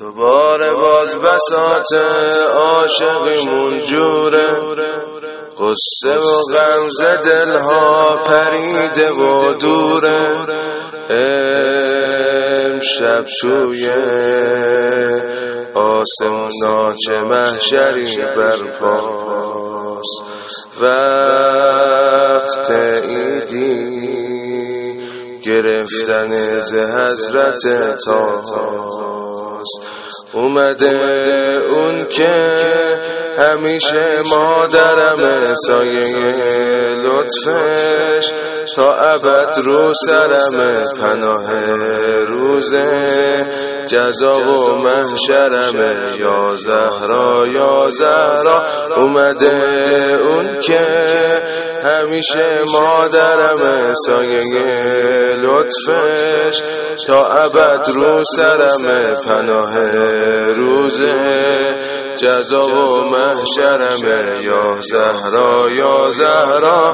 دوباره باز بساط عاشقیمون جوره، قصه و غمزه دلها پریده و دوره. امشب توی آسمونا چه محشری برپاست، وقت عیدی گرفتن ز حضرت طاست. اومده اون که همیشه مادرم، سایه لطفش تا ابد رو سرم، پناه روز جزا و محشرم. یا زهرا یا زهرا، اومده اون که همیشه مادرم، سایه لطفش تا ابد رو سرم، پناه روز جزا و محشرم. یا زهرا یا زهرا،